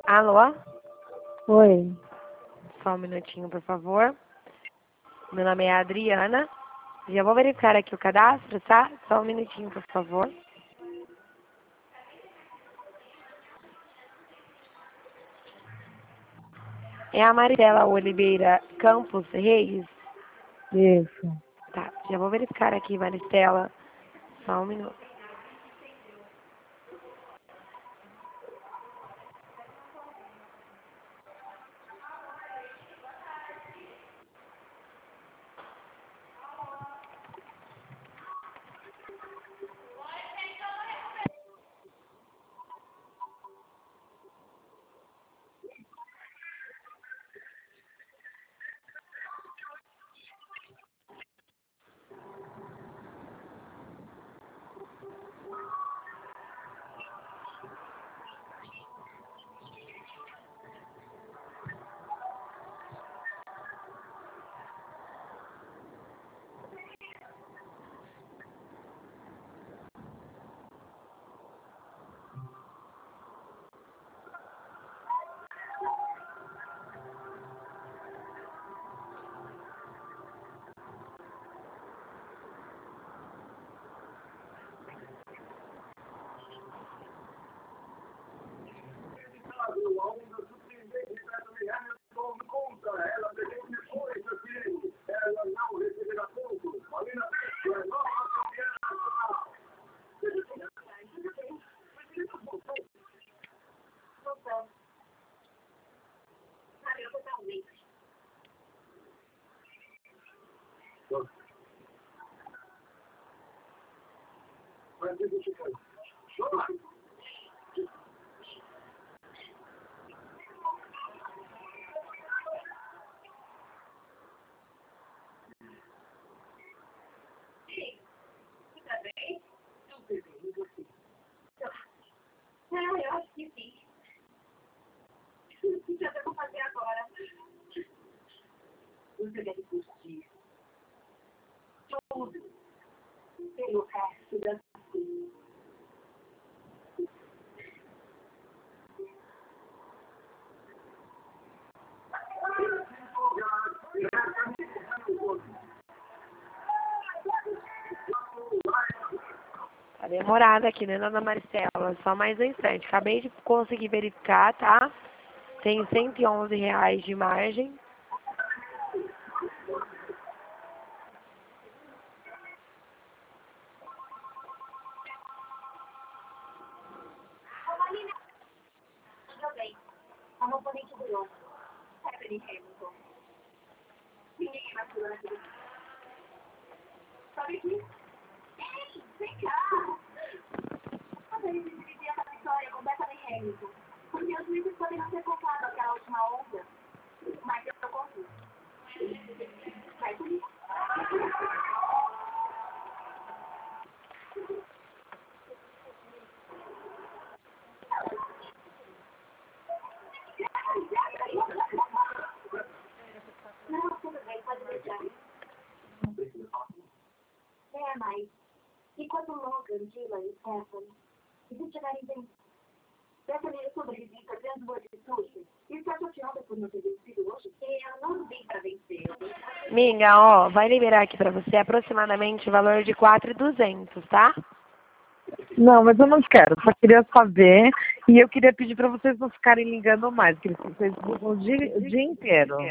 Alô? Oi. Só um minutinho, por favor. Meu nome é Adriana. Já vou verificar aqui o cadastro, tá? Só um minutinho, por favor. É a Maridela Oliveira Campos Reis? Isso. Tá, já vou verificar aqui, Maristela. Só um minuto. Eu acho que sim. O que eu vou fazer agora? Você deve curtir tudo pelo resto da vida. Tá demorado aqui, né, dona Maristela? Só mais um instante. Acabei de conseguir verificar, tá? Tem R$ 111 de margem. Tudo bem. A mão oponente durou. Stephanie Hamilton. Ninguém vai pular aqui. Sabe aqui? Ei, vem cá. Quando a gente dividir essa vitória com Stephanie Hamilton, porque os juízes poderiam ter colocado aquela última onda, mas eu consigo. Vai comigo. Não, tudo bem, pode deixar. Mas enquanto Logan, Dylan e Stephanie se estiverem bem, Stephanie é sobrevivi fazendo boa atitude e está chateada por não ter vencido hoje. Eu não vim para vencer. Minga, ó, vai liberar aqui pra você aproximadamente o valor de 4.200, tá? Não, mas eu não quero. Só queria saber. E eu queria pedir para vocês não ficarem ligando mais, que vocês ligam o dia inteiro.